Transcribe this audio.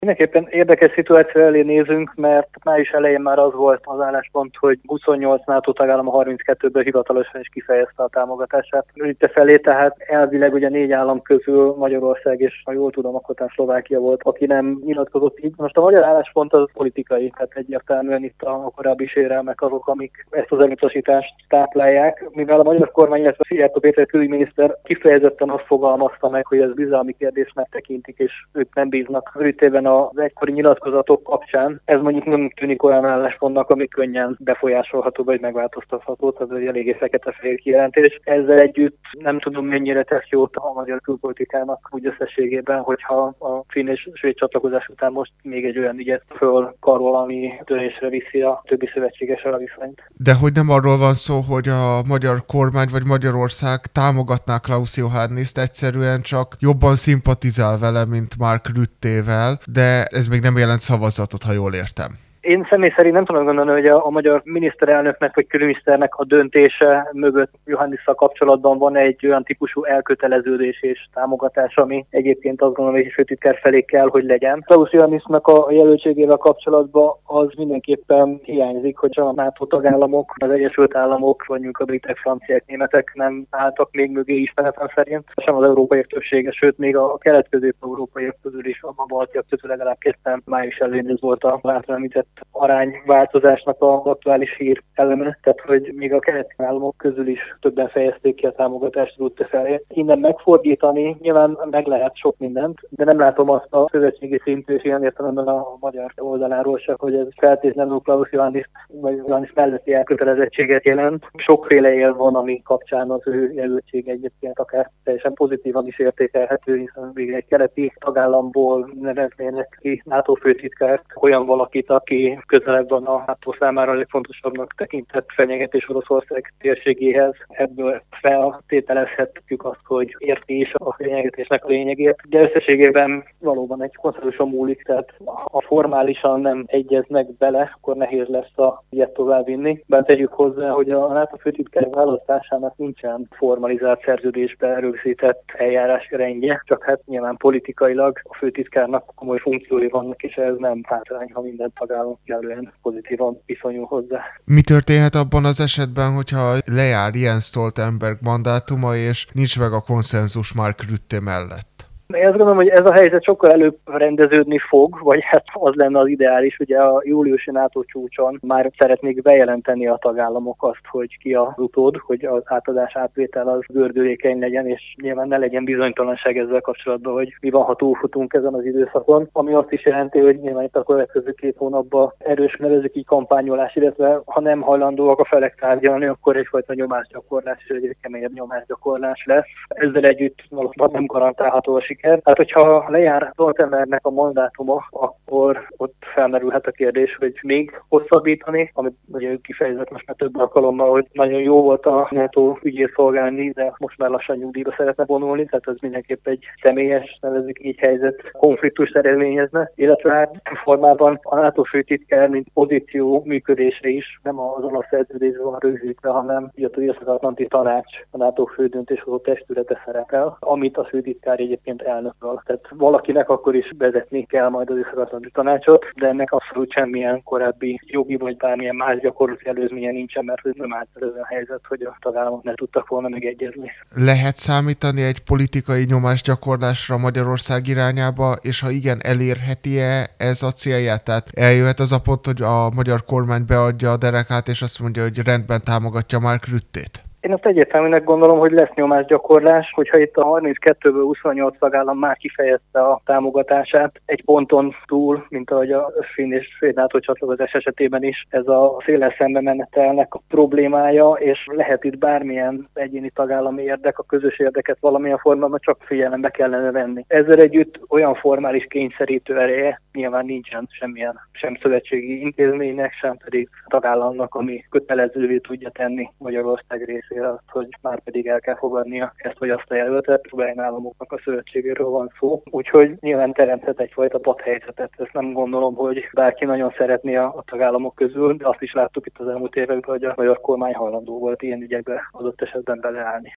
Mindenképpen érdekes szituáció elé nézünk, mert május elején már az volt az álláspont, hogy 28 NATO tagállam a 32-ből hivatalosan is kifejezte a támogatását Rütte felé, tehát elvileg ugye 4 állam közül Magyarország és, ha jól tudom, akkor Szlovákia volt, aki nem nyilatkozott így. Most a magyar álláspont az politikai, tehát egyértelműen itt a korábbi sérelmek azok, amik ezt az elutasítást táplálják. Mivel a magyar kormány, illetve Szijjártó Péter külügyminiszter kifejezetten azt fogalmazta meg, hogy ez bizalmi kérdésnek tekintik, és ők nem bíznak Rüttében az egykori nyilatkozatok kapcsán. Ez mondjuk nem tűnik olyan álláspontnak, ami könnyen befolyásolható vagy megváltoztatható, tehát egy eléggé fekete-fehér kijelentés. Ezzel együtt nem tudom, mennyire tesz jót a magyar külpolitikának úgy összességében, hogyha a finn és svéd csatlakozás után most még egy olyan ügyet fölkarol, ami törésre viszi a többi szövetségessel a viszonyt. De hogy nem arról van szó, hogy a magyar kormány vagy Magyarország támogatná Klaus Johanniszt, egyszerűen csak jobban szimpatizál vele, mint Mark Rüttével, de ez még nem jelent szavazatot, ha jól értem. Én személy szerint nem tudom gondolni, hogy a magyar miniszterelnöknek vagy külügyminiszternek a döntése mögött Johannissal kapcsolatban van egy olyan típusú elköteleződés és támogatás, ami egyébként azt gondolom, hogy főtitkár felé kell, hogy legyen. Klaus Johannisnak a jelöltségével kapcsolatban az mindenképpen hiányzik, hogy a NATO tagállamok, az Egyesült Államok, vagy mondjuk a britek, franciák, németek nem álltak még mögé ismeretem szerint. Sem az európaiak többsége, sőt még a kelet-közép-európaiak közül is, a baltiak közül legalább ketten május elején ez volt a által említett arányváltozásnak az aktuális hír eleme, tehát hogy még a keleti államok közül is többen fejezték ki a támogatást Rutte felé. Innen megfordítani nyilván meg lehet sok mindent, de nem látom azt a szövetségi szintű és ilyen értelemben a magyar oldaláról se, hogy ez feltétlenül Klaus Johannis vagy Johannis melletti elkötelezettséget jelent. Sokféle él van, ami kapcsán az ő jelöltség egyébként akár teljesen pozitívan is értékelhető, hiszen még egy keleti tagállamból neveznének ki NATO főtitkárt, olyan valakit, aki közelebb van a NATO számára legfontosabbnak tekintett fenyegetés Oroszország térségéhez. Ebből feltételezhetjük azt, hogy érti is a fenyegetésnek a lényegét, de összességében valóban egy konszenzuson múlik, tehát ha formálisan nem egyeznek bele, akkor nehéz lesz a ilyet továbbvinni. Bár tegyük hozzá, hogy a NATO főtitkár választásának nincsen formalizált szerződésbe rögzített eljárási rendje, csak hát nyilván politikailag a főtitkárnak komoly funkciói vannak, és ez nem hátrány, ha minden tagállam kellően pozitívan viszonyul hozzá. Mi történhet abban az esetben, hogyha lejár Jens Stoltenberg mandátuma, és nincs meg a konszenzus Mark Rutte mellett? Én azt gondolom, hogy ez a helyzet sokkal előbb rendeződni fog, vagy hát az lenne az ideális, ugye a júliusi NATO csúcson már szeretnék bejelenteni a tagállamok azt, hogy ki az utód, hogy az átadás átvétel az gördülékeny legyen, és nyilván ne legyen bizonytalanság ezzel kapcsolatban, hogy mi van, ha túlfutunk ezen az időszakon, ami azt is jelenti, hogy nyilván itt a következő 2 hónapban erős, nevezzük így kampányolás, illetve ha nem hajlandóak a felek tárgyalni, akkor egyfajta nyomásgyakorlás és egy keményebb nyomásgyakorlás lesz. Ezzel együtt valóban nem garantálható a siker. Hát, hogyha lejár Stoltenbergnek a mandátuma, akkor ott felmerülhet a kérdés, hogy még hosszabbítani, amit ugye ő kifejezett most már több alkalommal, hogy nagyon jó volt a NATO ügyét szolgálni, de most már lassan nyugdíjba szeretne vonulni, tehát ez mindenképp egy személyes, nevezzük így helyzet konfliktust eredményezne, illetve hát formában a NATO főtitkár, mint pozíció működése is nem az alapszerződésben van rögzítve, hanem a Észak-Atlanti Tanács, a NATO fő döntéshozó testülete szerepel, amit a főtitkár egyébként elnököl. Tehát valakinek akkor is vezetni kell majd az Észak-Atlanti Tanácsot, de ennek abszolút semmilyen korábbi jogi vagy bármilyen más gyakorlati előzménye nincsen, mert ez nem állt olyan helyzet, hogy a tagállamok ne tudtak volna megegyezni. Lehet számítani egy politikai nyomásgyakorlásra Magyarország irányába, és ha igen, elérheti-e ez a célját? Tehát eljöhet az a pont, hogy a magyar kormány beadja a derekát, és azt mondja, hogy rendben támogatja Mark Ruttét? Én azt egyértelműnek gondolom, hogy lesz nyomásgyakorlás, hogyha itt a 32-ből 28 tagállam már kifejezte a támogatását egy ponton túl, mint ahogy a finn és svéd NATO csatlakozás esetében is, ez a széles szembe menetelnek a problémája, és lehet itt bármilyen egyéni tagállami érdek, a közös érdeket valamilyen formában csak figyelembe kellene venni. Ezzel együtt olyan formális kényszerítő ereje nyilván nincsen semmilyen, sem szövetségi intézménynek, sem pedig tagállamnak, ami kötelezővé tudja tenni Magyarország részét azt, hogy már pedig el kell fogadnia ezt vagy azt a jelöltet, Ukrajn államoknak a szövetségéről van szó. Úgyhogy nyilván teremthet egyfajta padhelyzetet. Ezt nem gondolom, hogy bárki nagyon szeretné a tagállamok közül, de azt is láttuk itt az elmúlt években, hogy a magyar kormány hajlandó volt ilyen ügyekbe adott esetben beleállni.